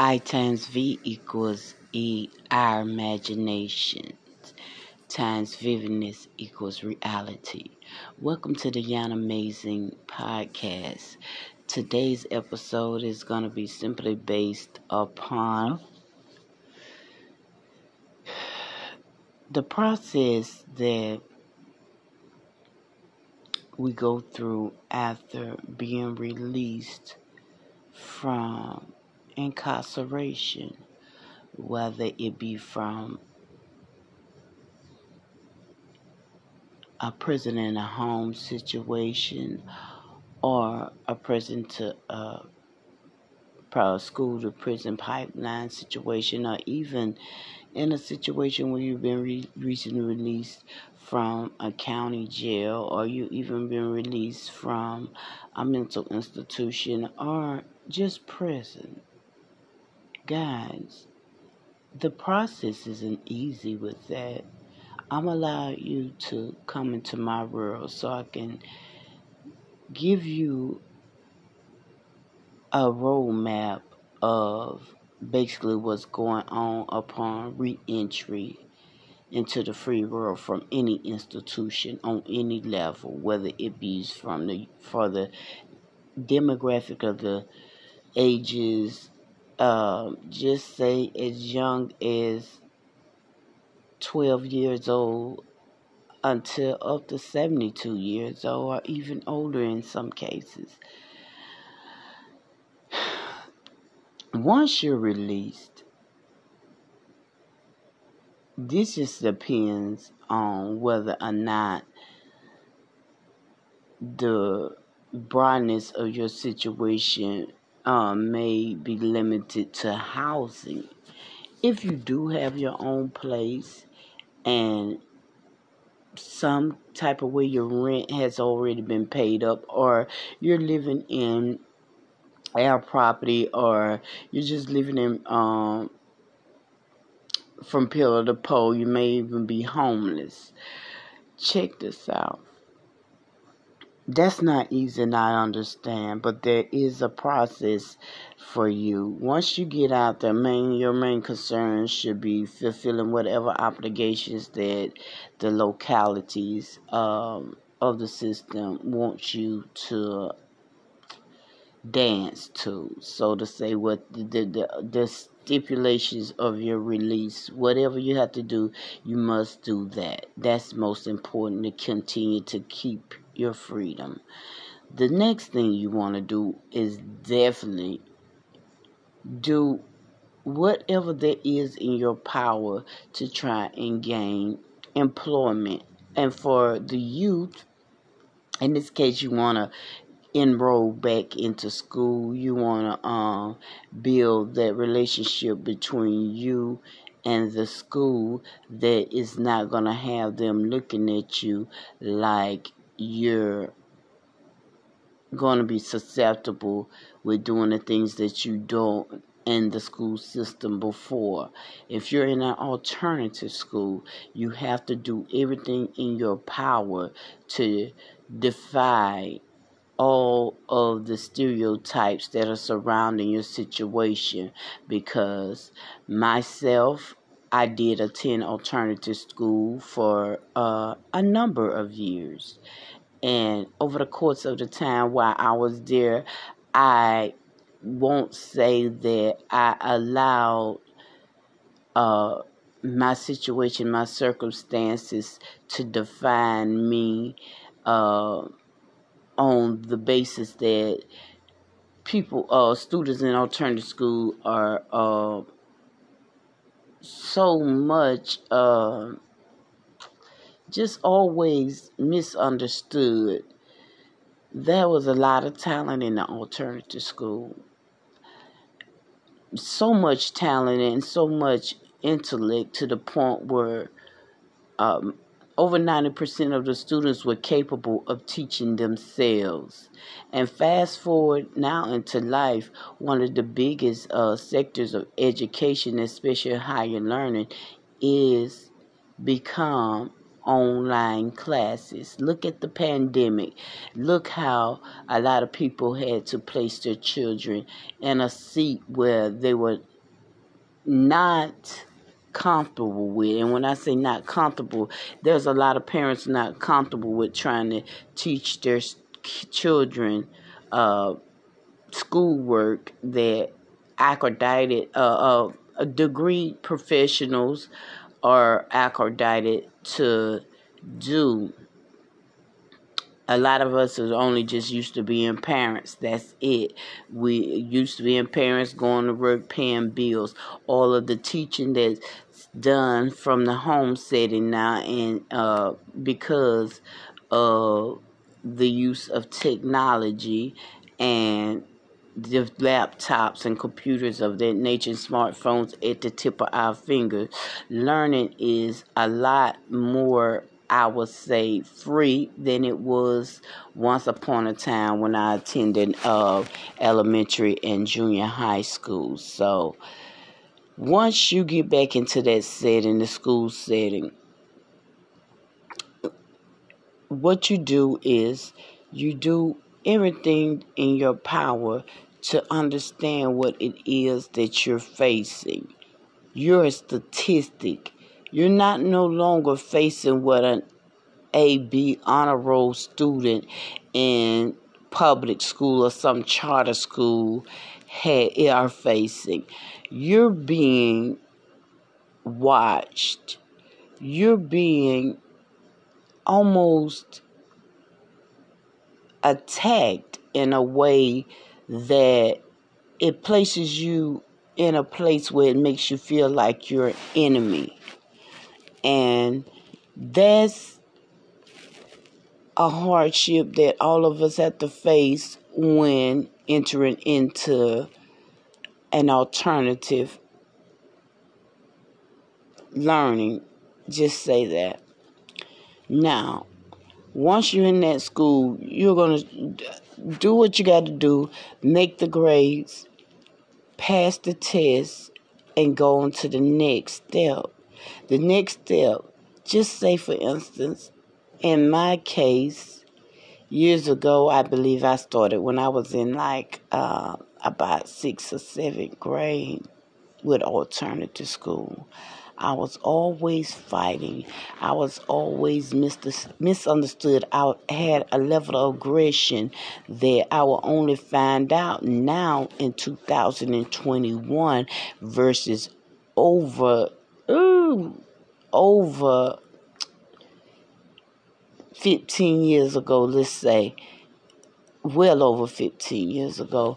I times V equals E, our imagination, times vividness equals reality. Welcome to the Yan Amazing podcast. Today's episode is going to be simply based upon the process that we go through after being released from incarceration, whether it be from a prison in a home situation or a prison to school to prison pipeline situation, or even in a situation where you've been recently released from a county jail, or you even been released from a mental institution or just prison. Guys, the process isn't easy with that. I'm allowing you to come into my world so I can give you a roadmap of basically what's going on upon re-entry into the free world from any institution on any level, whether it be for the demographic of the ages, just say as young as 12 years old until up to 72 years old, or even older in some cases. Once you're released, this just depends on whether or not the broadness of your situation may be limited to housing. If you do have your own place and some type of way your rent has already been paid up, or you're living in our property, or you're just living in from pillar to pole, you may even be homeless. Check this out. That's not easy, and I understand, but there is a process for you. Once you get out there, your main concern should be fulfilling whatever obligations that the localities of the system want you to dance to, so to say, what the stipulations of your release. Whatever you have to do, you must do that. That's most important, to continue to keep your freedom. The next thing you want to do is definitely do whatever there is in your power to try and gain employment. And for the youth, in this case, you want to enroll back into school. You want to build that relationship between you and the school that is not going to have them looking at you like you're going to be susceptible with doing the things that you don't in the school system before. If you're in an alternative school, you have to do everything in your power to defy all of the stereotypes that are surrounding your situation, because myself, I did attend alternative school for a number of years, and over the course of the time while I was there, I won't say that I allowed my situation, my circumstances to define me on the basis that students in alternative school are so much just always misunderstood. There was a lot of talent in the alternative school. So much talent and so much intellect, to the point where over 90% of the students were capable of teaching themselves. And fast forward now into life, one of the biggest sectors of education, especially higher learning, is become online classes. Look at the pandemic. Look how a lot of people had to place their children in a seat where they were not comfortable with. And when I say not comfortable, there's a lot of parents not comfortable with trying to teach their children schoolwork that accredited degree professionals are accredited to do. A lot of us are only just used to being parents. That's it. We used to being parents, going to work, paying bills. All of the teaching that's done from the home setting now, and because of the use of technology and the laptops and computers of that nature, smartphones at the tip of our fingers, learning is a lot more, I would say, free than it was once upon a time when I attended elementary and junior high school. So once you get back into that setting, the school setting, what you do is you do everything in your power to understand what it is that you're facing. You're a statistic. You're not no longer facing what an A.B. honor roll student in public school or some charter school are facing. You're being watched. You're being almost attacked in a way that it places you in a place where it makes you feel like you're an enemy. And that's a hardship that all of us have to face when entering into an alternative learning. Just say that. Now, once you're in that school, you're going to do what you got to do, make the grades, pass the test, and go on to the next step. The next step, just say for instance, in my case, years ago, I believe I started when I was in about 6th or 7th grade with alternative school. I was always fighting. I was always misunderstood. I had a level of aggression that I will only find out now in 2021 versus over 15 years ago, let's say, well over 15 years ago.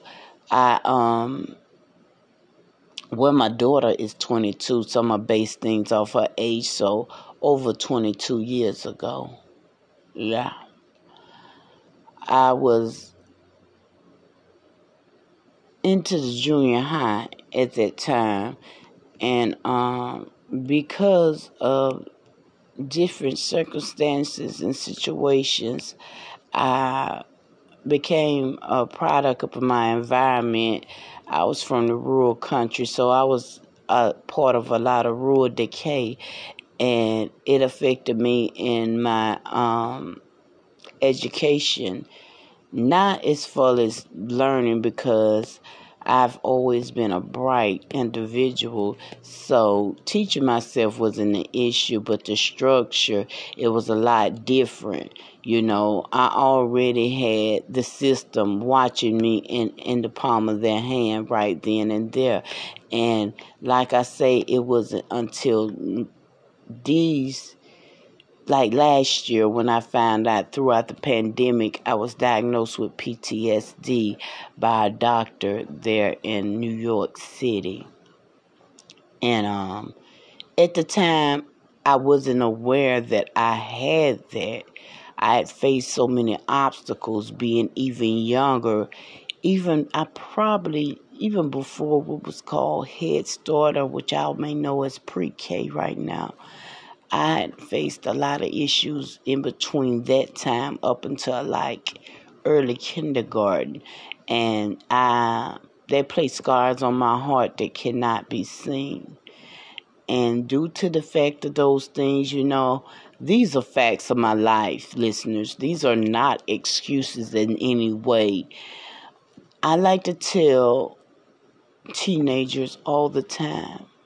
Well, my daughter is 22, so I'm going to base things off her age, so over 22 years ago. Yeah. I was into the junior high at that time, and because of different circumstances and situations, I became a product of my environment. I was from the rural country, so I was a part of a lot of rural decay, and it affected me in my education. Not as far as learning, because I've always been a bright individual, so teaching myself wasn't an issue, but the structure, it was a lot different. You know, I already had the system watching me in the palm of their hand right then and there. And like I say, it wasn't until last year when I found out throughout the pandemic, I was diagnosed with PTSD by a doctor there in New York City. And at the time, I wasn't aware that I had that. I had faced so many obstacles being even younger. Even before what was called Head Start, or which I may know as pre-K right now. I had faced a lot of issues in between that time up until early kindergarten. And they placed scars on my heart that cannot be seen. And due to the fact of those things, these are facts of my life, listeners. These are not excuses in any way. I like to tell teenagers all the time,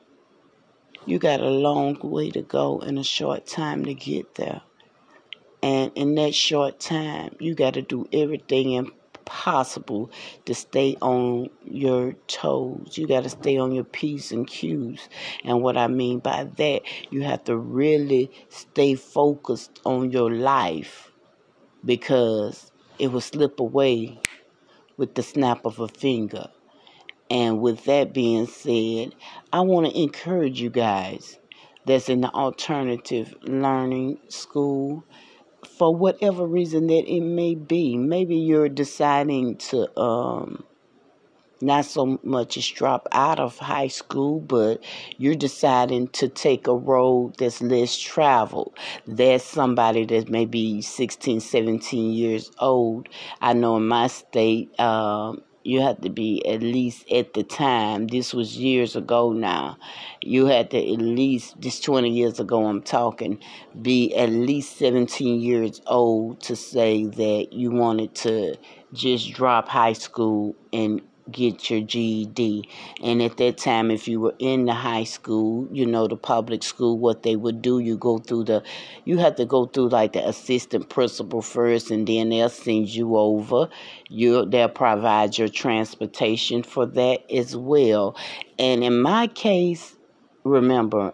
You got a long way to go and a short time to get there. And in that short time, you got to do everything possible to stay on your toes. You got to stay on your P's and Q's. And what I mean by that, you have to really stay focused on your life, because it will slip away with the snap of a finger. And with that being said, I want to encourage you guys that's in the alternative learning school, for whatever reason that it may be. Maybe you're deciding to not so much as drop out of high school, but you're deciding to take a road that's less traveled. There's somebody that may be 16, 17 years old. I know in my state, you had to be at least, at the time, this was years ago now, you had to at least, this 20 years ago I'm talking, be at least 17 years old to say that you wanted to just drop high school and get your GED. And at that time, if you were in the high school, the public school, what they would do, you have to go through like the assistant principal first, and then they'll send you over. They'll provide your transportation for that as well. And in my case, remember,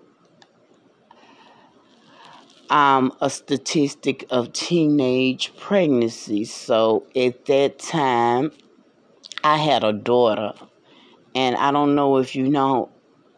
I'm a statistic of teenage pregnancy. So at that time, I had a daughter, and I don't know if you know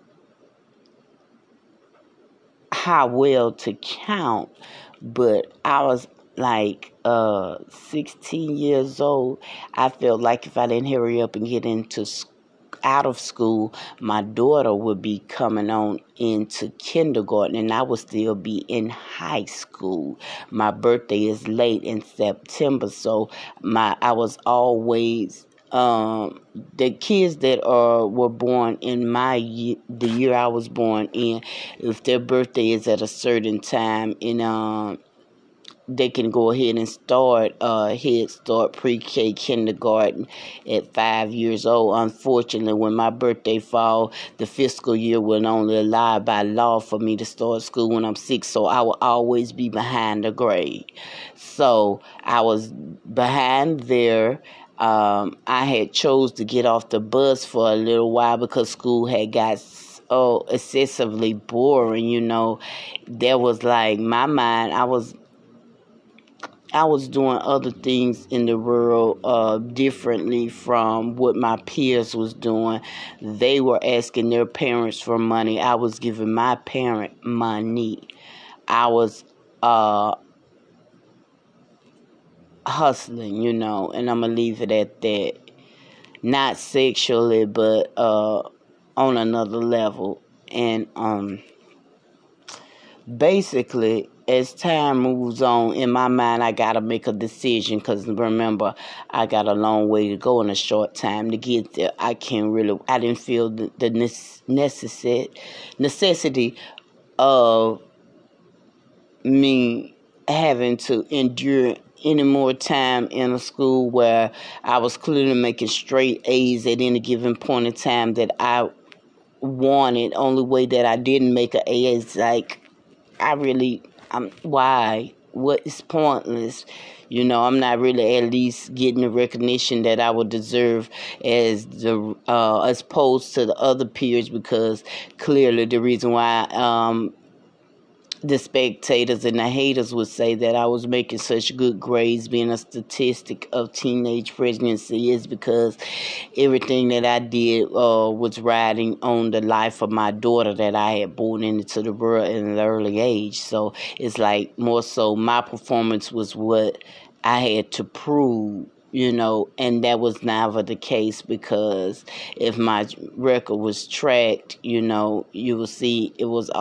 how well to count, but I was like 16 years old. I felt like if I didn't hurry up and get out of school, my daughter would be coming on into kindergarten, and I would still be in high school. My birthday is late in September, so I was always the kids that were born in the year I was born in, if their birthday is at a certain time, and they can go ahead and start Head Start, pre-K, kindergarten at 5 years old. Unfortunately, when my birthday fall, the fiscal year will only allow by law for me to start school when I'm 6, so I will always be behind the grade. So I was behind there. I had chose to get off the bus for a little while because school had got excessively boring. There was like my mind, I was doing other things in the world differently from what my peers was doing. They were asking their parents for money. I was giving my parent money. I was hustling, and I'm going to leave it at that. Not sexually, but on another level. And basically, as time moves on, in my mind, I got to make a decision, because remember, I got a long way to go in a short time to get there. I didn't feel the necessity of me having to endure any more time in a school where I was clearly making straight A's at any given point in time that I wanted. Only way that I didn't make an A is like, why? What is pointless? I'm not really at least getting the recognition that I would deserve as opposed to the other peers, because clearly the reason why the spectators and the haters would say that I was making such good grades, being a statistic of teenage pregnancy, is because everything that I did was riding on the life of my daughter that I had born into the world at an early age. So it's like more so my performance was what I had to prove, and that was never the case, because if my record was tracked, you will see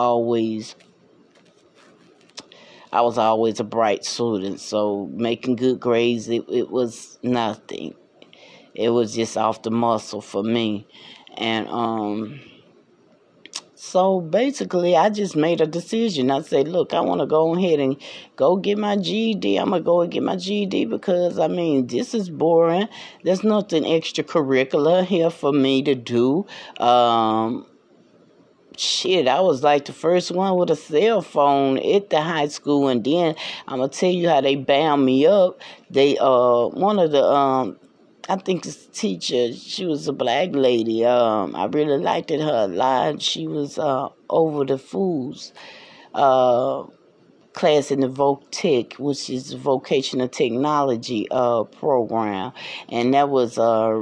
I was always a bright student, so making good grades, it was nothing. It was just off the muscle for me. And so basically, I just made a decision. I said, look, I want to go ahead and go get my GED. I'm going to go and get my GED because, this is boring. There's nothing extracurricular here for me to do. shit, I was like the first one with a cell phone at the high school. And then I'm gonna tell you how they bound me up. They one of the I think this teacher, she was a black lady. I really liked her a lot. She was over the foods class in the VOTEC, which is vocational technology program, and that was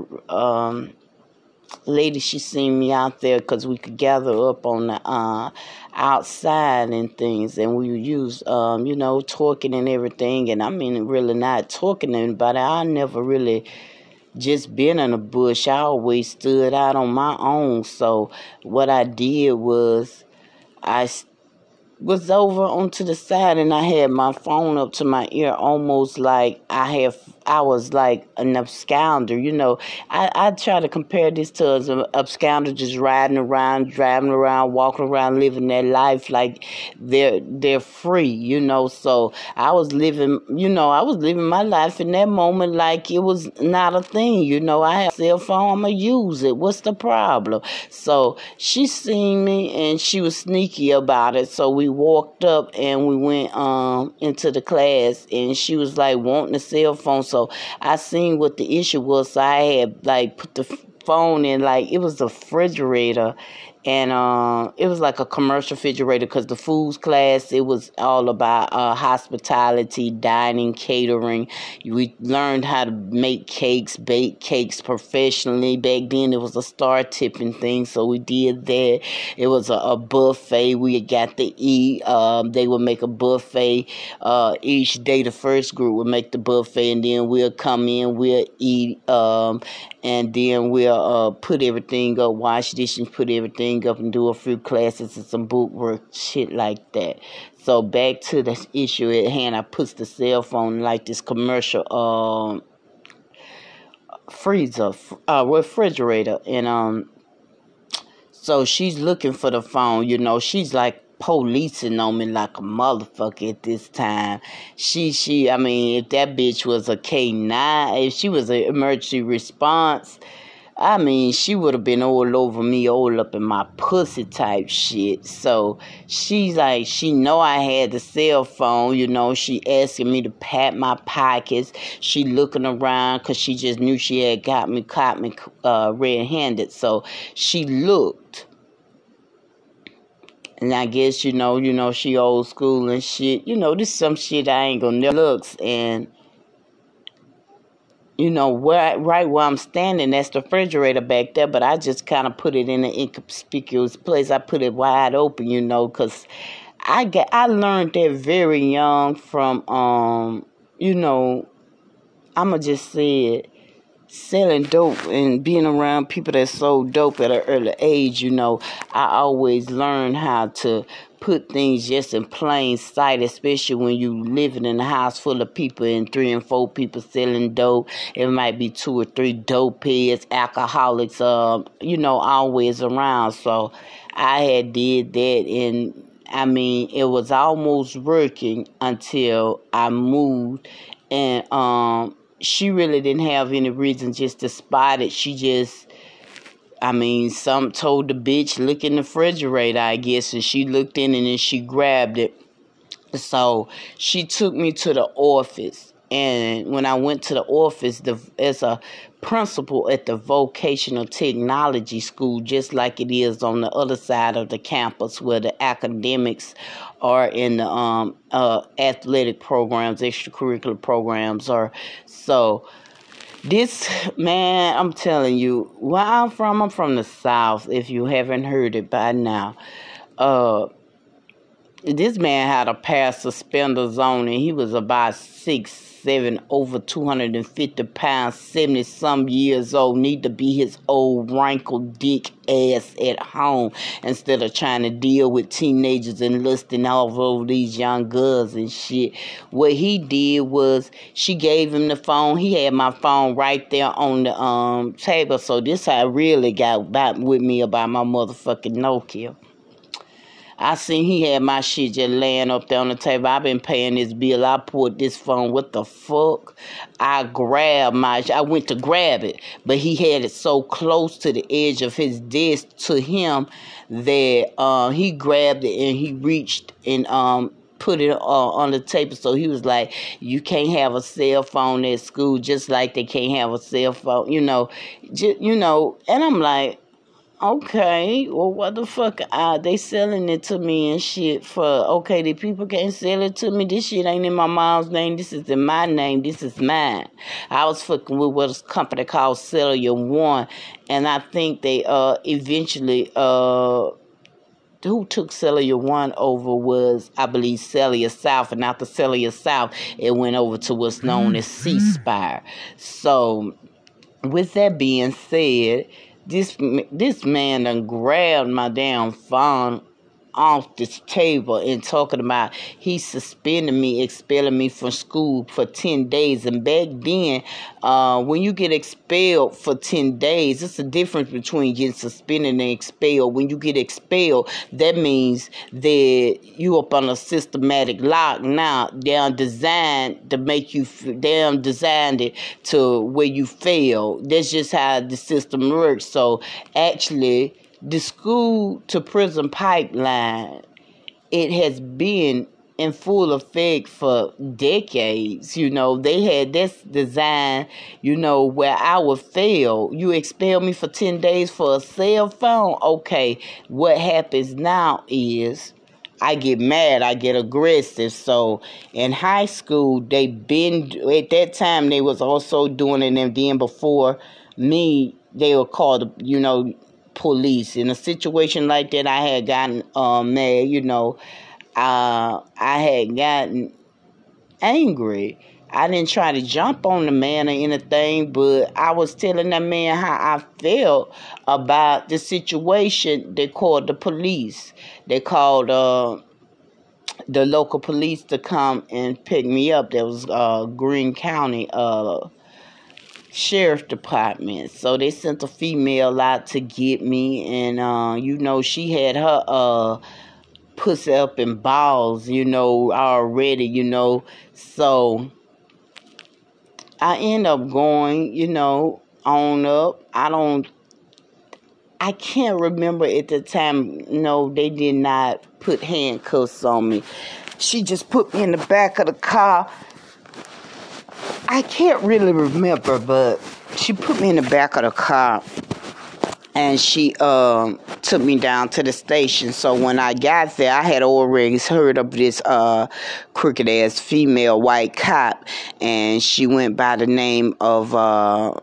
lady, she seen me out there because we could gather up on the outside and things, and we would use talking and everything. And I mean, really not talking to anybody. I never really just been in a bush. I always stood out on my own. So what I did was I was over onto the side, and I had my phone up to my ear, almost like I was like an absconder. I try to compare this to an absconder just riding around, driving around, walking around, living their life like they're free. So I was living my life in that moment like it was not a thing. I have a cell phone, I'm gonna use it. What's the problem? So she seen me, and she was sneaky about it. So we walked up and we went into the class, and she was like wanting a cell phone. So I seen what the issue was. So I had like put the phone in, like it was a refrigerator, and it was like a commercial refrigerator, because the foods class, it was all about hospitality, dining, catering. We learned how to make cakes, bake cakes professionally. Back then it was a star tipping thing, so we did that. It was a buffet we got to eat. They would make a buffet each day. The first group would make the buffet, and then we'll come in, we'll eat, and then we'll put everything up, wash dishes, put everything up, and do a few classes and some book work, shit like that. So back to the issue at hand, I put the cell phone like this commercial refrigerator, and so she's looking for the phone. She's like policing on me like a motherfucker at this time. I mean, if that bitch was a K9, if she was an emergency response, I mean, she would have been all over me, all up in my pussy type shit. So she's like, she know I had the cell phone, she asking me to pat my pockets. She looking around because she just knew she had caught me red-handed. So she looked. And I guess, she old school and shit. This some shit I ain't gonna never looks. And right where I'm standing, that's the refrigerator back there, but I just kind of put it in an inconspicuous place. I put it wide open, because I learned that very young from, I'ma just say it, selling dope and being around people that sold dope at an early age. I always learned how to put things just in plain sight, especially when you living in a house full of people and 3 and 4 people selling dope. It might be 2 or 3 dope heads, alcoholics, always around. So I had did that, and I mean, it was almost working until I moved, and she really didn't have any reason just to spot it. She just, some told the bitch, look in the refrigerator, I guess, and she looked in and then she grabbed it. So she took me to the office, and when I went to the office, as a principal at the vocational technology school, just like it is on the other side of the campus where the academics are in the athletic programs, extracurricular programs are. So this, man, I'm telling you, where I'm from the South, if you haven't heard it by now. This man had a pair of suspenders on, and he was about 6'7", over 250 pounds, 70-some years old. Need to be his old wrinkled dick ass at home instead of trying to deal with teenagers and lusting all over these young girls and shit. What he did was, she gave him the phone. He had my phone right there on the table. So this I really got back with me about my motherfucking Nokia. I seen he had my shit just laying up there on the table. I been paying this bill. I pulled this phone. What the fuck? I went to grab it, but he had it so close to the edge of his desk to him that he grabbed it and he reached and put it on the table. So he was like, you can't have a cell phone at school, just like they can't have a cell phone, and I'm like, okay, well, what the fuck are they selling it to me and shit for? Okay, the people can't sell it to me. This shit ain't in my mom's name. This is in my name. This is mine. I was fucking with what a company called Cellular One, and I think they eventually who took Cellular One over was, I believe, Cellular South, and after Cellular South, it went over to what's known as C Spire. So, with that being said, this man done grabbed my damn phone off this table and talking about he suspended me, expelling me from school for 10 days. And back then, when you get expelled for 10 days, it's a difference between getting suspended and expelled. When you get expelled, that means that you up on a systematic lock. Now, they're designed to make you, they're designed it to where you fail. That's just how the system works. So, actually, the school to prison pipeline, it has been in full effect for decades. They had this design, where I would fail. You expel me for 10 days for a cell phone. Okay, what happens now is I get mad, I get aggressive. So in high school, at that time, they was also doing it, and then before me, they were called, police. In a situation like that, I had gotten mad, I had gotten angry. I didn't try to jump on the man or anything, but I was telling that man how I felt about the situation. They called the police. They called the local police to come and pick me up. That was Greene County Sheriff Department. So they sent a female out to get me, and she had her pussy up in balls, already, so I end up going, on up. I can't remember at the time. No, they did not put handcuffs on me. She just put me in the back of the car. I can't really remember, but she put me in the back of the car, and she took me down to the station. So when I got there, I had already heard of this crooked-ass female white cop, and she went by the name of, all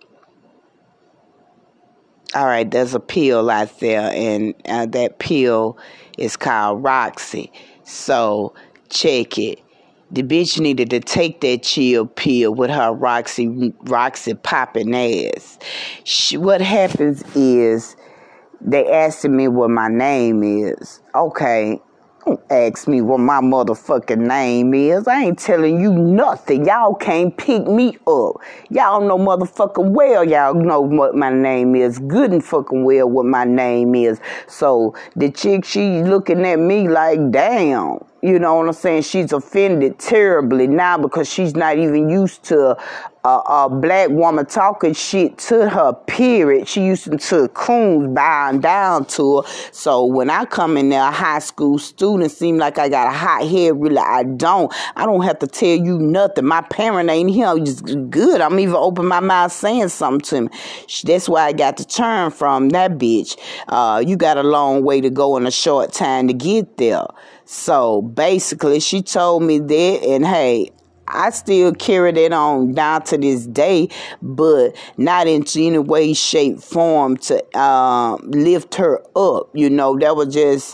right, there's a pill out there, and that pill is called Roxy. So check it. The bitch needed to take that chill pill with her Roxy popping ass. What happens is they asked me what my name is. Okay, don't ask me what my motherfucking name is. I ain't telling you nothing. Y'all can't pick me up. Y'all know motherfucking well y'all know what my name is. Good and fucking well what my name is. So the chick, she looking at me like, damn. You know what I'm saying? She's offended terribly now because she's not even used to a black woman talking shit to her, period. She used to coons bowing down to her. So when I come in there, a high school student, seem like I got a hot head. Really, I don't have to tell you nothing. My parent ain't here. Just good. I'm even open my mouth saying something to me. That's why I got the turn from that bitch. You got a long way to go in a short time to get there. So basically, she told me that, and hey, I still carry that on down to this day, but not in any way, shape, form to lift her up. That was just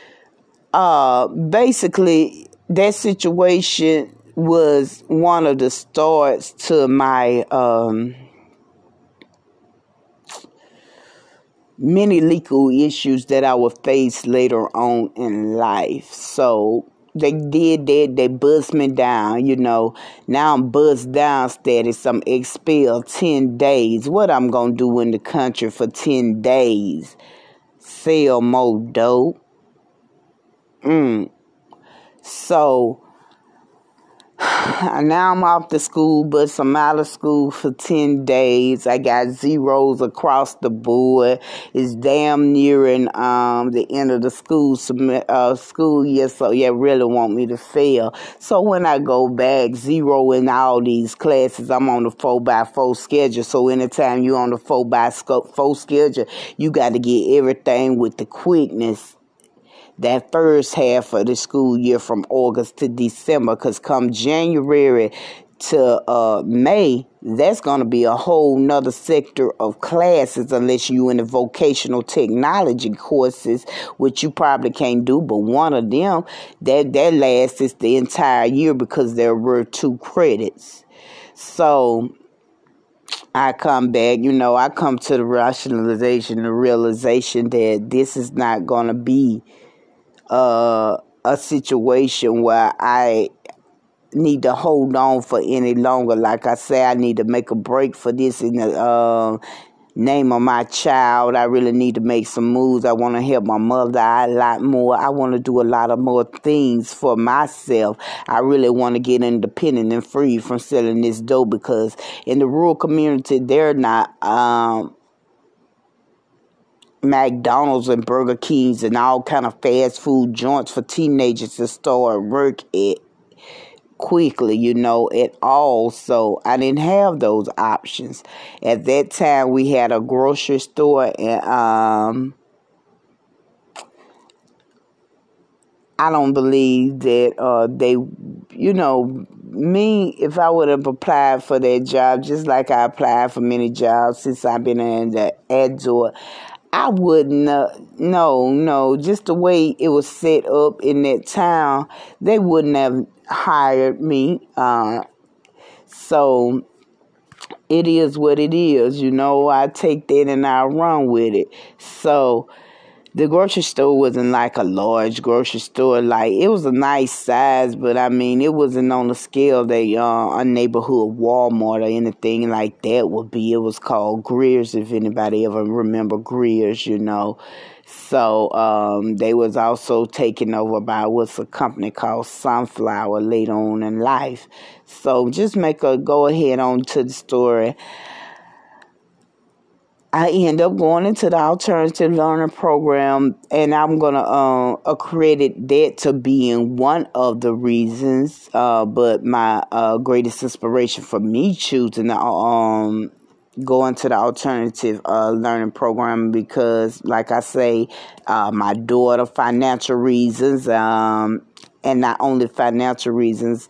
basically that situation was one of the starts to my many legal issues that I would face later on in life. So they did that. They buzzed me down, Now I'm buzzed down status. I'm expelled 10 days. What I'm going to do in the country for 10 days? Sell more dope. So now I'm off the school bus. I'm out of school for 10 days. I got zeros across the board. It's damn nearing the end of the school year, so you really want me to fail. So when I go back, zero in all these classes. I'm on the 4x4 schedule. So anytime you're on the 4x4 schedule, you got to get everything with the quickness that first half of the school year from August to December, because come January to May, that's going to be a whole nother sector of classes, unless you in the vocational technology courses, which you probably can't do. But one of them, that lasts the entire year, because there were 2 credits. So I come back, I come to the rationalization, the realization that this is not going to be a situation where I need to hold on for any longer. Like I say, I need to make a break for this in the name of my child. I really need to make some moves. I want to help my mother out a lot more. I want to do a lot of more things for myself. I really want to get independent and free from selling this dope, because in the rural community, they're not McDonald's and Burger Kings and all kind of fast food joints for teenagers to start work at quickly, at all. So I didn't have those options. At that time, we had a grocery store, and I don't believe that they, me, if I would have applied for that job, just like I applied for many jobs since I've been in the adult, I wouldn't, no, just the way it was set up in that town, they wouldn't have hired me. So it is what it is, I take that and I run with it. So the grocery store wasn't like a large grocery store. Like, it was a nice size, but I mean, it wasn't on the scale that a neighborhood Walmart or anything like that would be. It was called Greer's, if anybody ever remember Greer's, So they was also taken over by what's a company called Sunflower later on in life. So just go ahead on to the story. I end up going into the alternative learning program, and I'm going to accredit that to being one of the reasons, but my greatest inspiration for me choosing to go into the alternative learning program, because, like I say, my daughter, financial reasons, and not only financial reasons,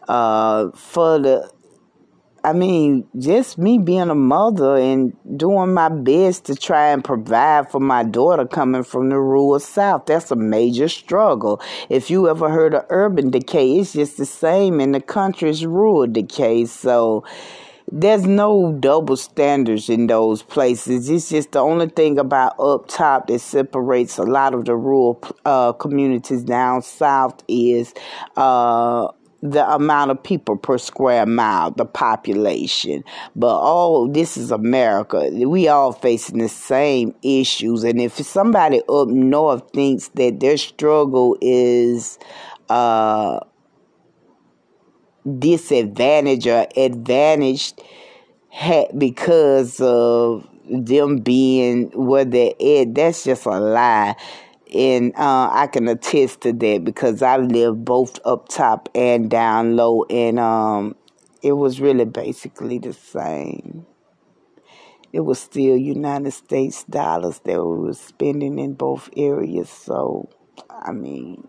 just me being a mother and doing my best to try and provide for my daughter coming from the rural South. That's a major struggle. If you ever heard of urban decay, it's just the same in the country's rural decay. So there's no double standards in those places. It's just the only thing about up top that separates a lot of the rural communities down south is the amount of people per square mile, the population. But this is America. We all facing the same issues. And if somebody up north thinks that their struggle is disadvantaged or advantaged because of them being where they're at, that's just a lie. And I can attest to that, because I lived both up top and down low, and it was really basically the same. It was still United States dollars that we were spending in both areas. So, I mean,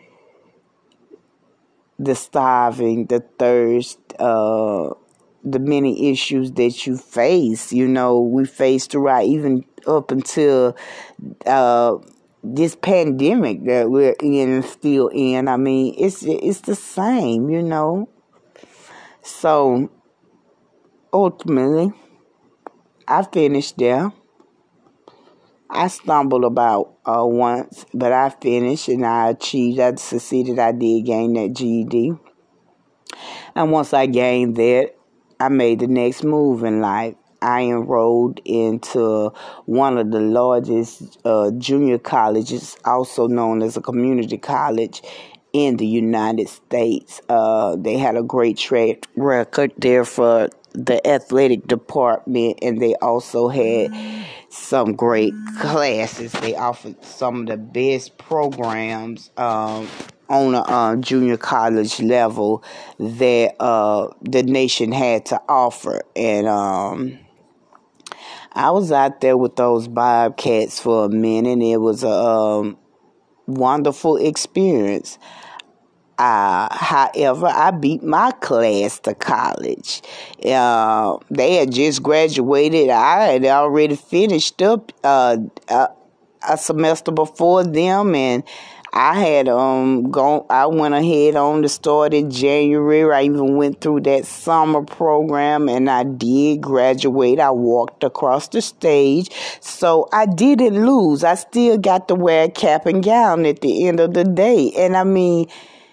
the starving, the thirst, the many issues that you face, we faced throughout, even up until this pandemic that we're in and still in. I mean, it's the same, So ultimately, I finished there. I stumbled about once, but I finished and I achieved. I succeeded. I did gain that GED. And once I gained that, I made the next move in life. I enrolled into one of the largest junior colleges, also known as a community college in the United States. They had a great track record there for the athletic department, and they also had some great classes. They offered some of the best programs on a junior college level that the nation had to offer. And I was out there with those Bobcats for a minute. It was a wonderful experience. However, I beat my class to college. They had just graduated. I had already finished up a semester before them, and I had I went ahead on to start in January. I even went through that summer program, and I did graduate. I walked across the stage, so I didn't lose. I still got to wear a cap and gown at the end of the day, and I mean.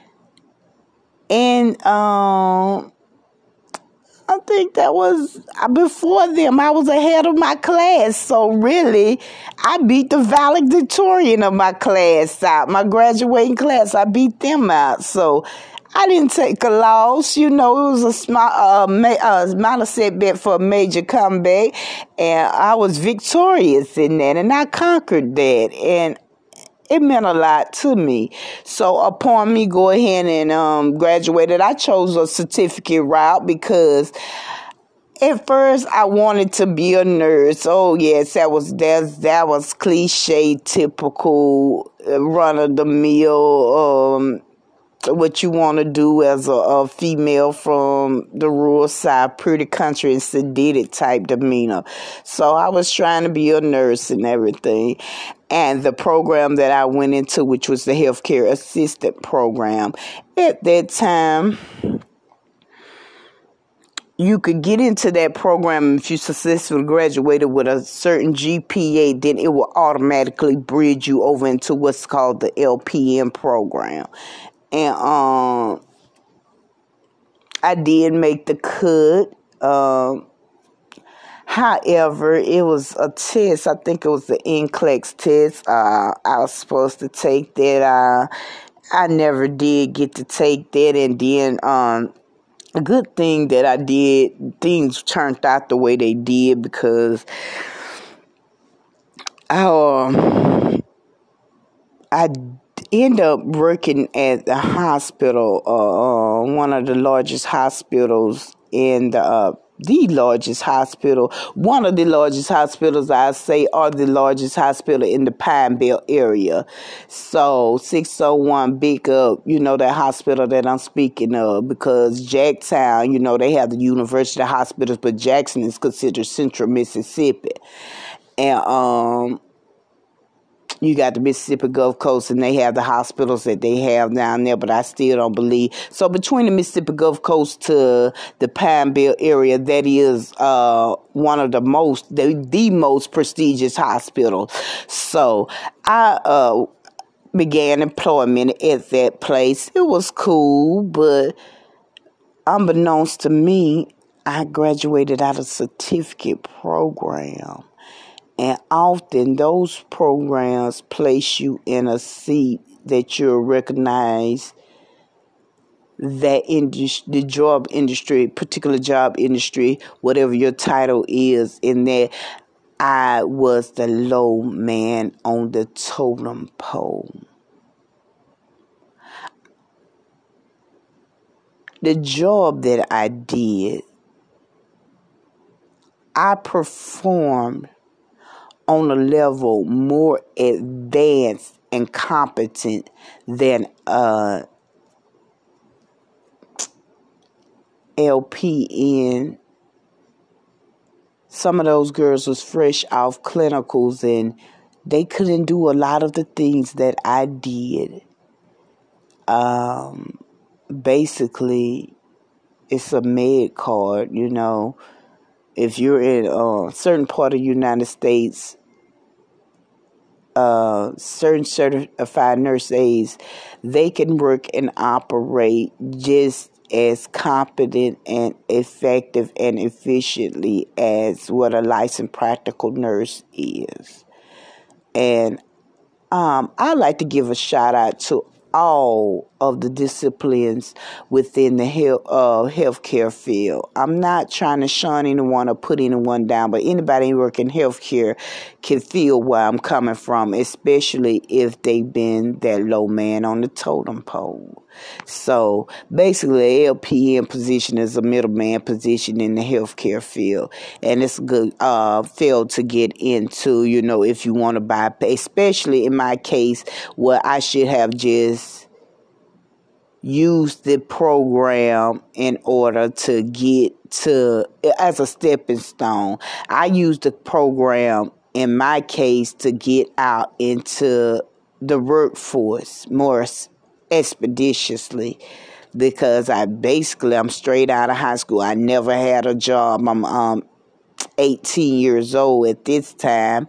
And I think that was before them. I was ahead of my class. So really, I beat the valedictorian of my class out. My graduating class, I beat them out. So I didn't take a loss. You know, it was a small, minor setback for a major comeback. And I was victorious in that. And I conquered that. And it meant a lot to me. So upon me go ahead and graduated, I chose a certificate route because at first I wanted to be a nurse. Oh yes, that was cliche, typical, run of the mill. What you want to do as a female from the rural side, pretty country and sedated type demeanor. So I was trying to be a nurse and everything. And the program that I went into, which was the healthcare assistant program, at that time, you could get into that program if you successfully graduated with a certain GPA, then it will automatically bridge you over into what's called the LPN program. And I did make the cut. However, it was a test. I think it was the NCLEX test. I was supposed to take that. I never did get to take that. And then a good thing that I did, things turned out the way they did because I end up working at the hospital, one of the largest hospitals in the largest hospital, one of the largest hospitals, I say, are the largest hospital in the Pine Belt area. So 601 big up, that hospital that I'm speaking of, because Jacktown, they have the university hospitals, but Jackson is considered central Mississippi. And you got the Mississippi Gulf Coast, and they have the hospitals that they have down there, but I still don't believe. So between the Mississippi Gulf Coast to the Pine Belt area, that is one of the most prestigious hospitals. So I began employment at that place. It was cool, but unbeknownst to me, I graduated out of certificate program. And often those programs place you in a seat that you'll recognize that the job industry, particular job industry, whatever your title is, in that I was the low man on the totem pole. The job that I did, I performed on a level more advanced and competent than LPN. Some of those girls was fresh off clinicals, and they couldn't do a lot of the things that I did. Basically, it's a med card, If you're in a certain part of the United States, certain certified nurse aides, they can work and operate just as competent and effective and efficiently as what a licensed practical nurse is. And I like to give a shout out to all of the disciplines within the healthcare field. I'm not trying to shun anyone or put anyone down, but anybody who work in healthcare can feel where I'm coming from, especially if they've been that low man on the totem pole. So basically, the LPN position is a middleman position in the healthcare field, and it's a good field to get into. If you want to buy, especially in my case, where I should have just used the program in order to get to as a stepping stone. I used the program in my case to get out into the workforce more expeditiously, because I'm straight out of high school. I never had a job. I'm 18 years old at this time.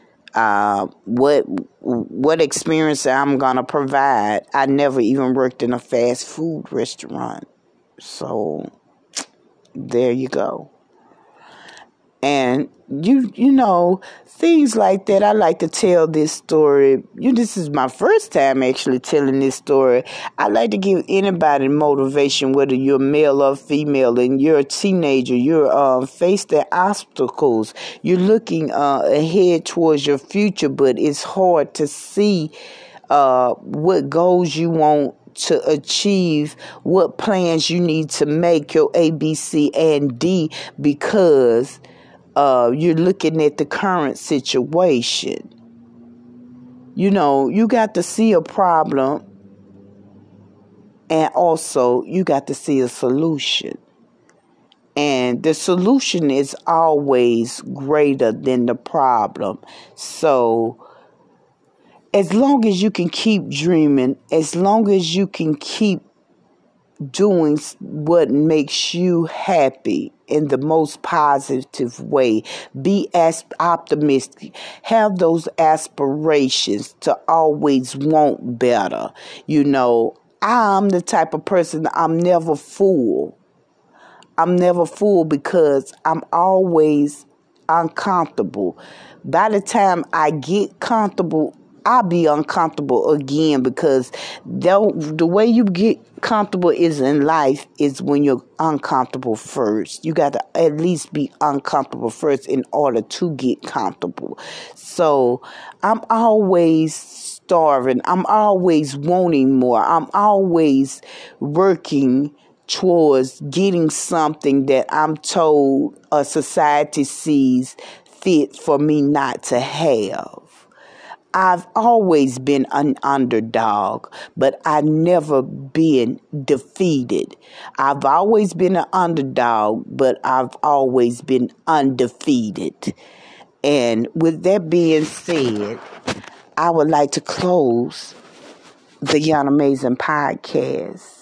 What experience I'm gonna provide? I never even worked in a fast food restaurant. So there you go. And things like that. I like to tell this story. This is my first time actually telling this story. I like to give anybody motivation, whether you're male or female, and you're a teenager, you're facing obstacles, you're looking ahead towards your future, but it's hard to see what goals you want to achieve, what plans you need to make, your A, B, C, and D, because you're looking at the current situation. You got to see a problem, and also you got to see a solution. And the solution is always greater than the problem. So as long as you can keep dreaming, as long as you can keep doing what makes you happy in the most positive way, be as optimistic, have those aspirations to always want better. I'm the type of person, I'm never full. I'm never full because I'm always uncomfortable. By the time I get comfortable, I'll be uncomfortable again, because the way you get comfortable is in life is when you're uncomfortable first. You got to at least be uncomfortable first in order to get comfortable. So I'm always starving. I'm always wanting more. I'm always working towards getting something that I'm told a society sees fit for me not to have. I've always been an underdog, but I've never been defeated. I've always been an underdog, but I've always been undefeated. And with that being said, I would like to close the Young Amazing podcast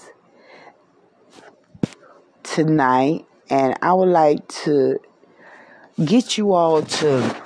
tonight, and I would like to get you all to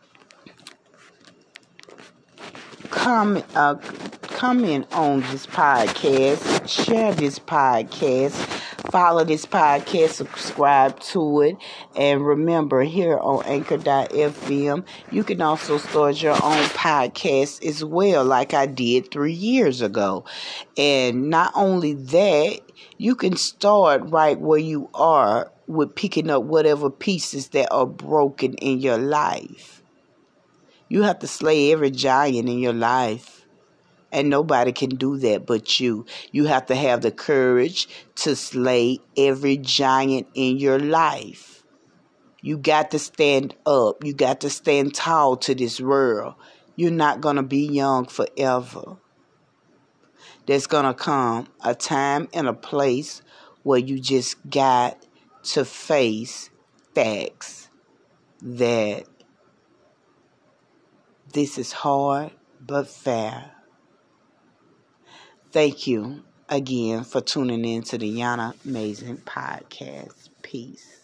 comment on this podcast, share this podcast, follow this podcast, subscribe to it, and remember, here on Anchor.fm, you can also start your own podcast as well, like I did 3 years ago. And not only that, you can start right where you are with picking up whatever pieces that are broken in your life. You have to slay every giant in your life. And nobody can do that but you. You have to have the courage to slay every giant in your life. You got to stand up. You got to stand tall to this world. You're not going to be young forever. There's going to come a time and a place where you just got to face facts that this is hard but fair. Thank you again for tuning in to the Yana Amazing Podcast. Peace.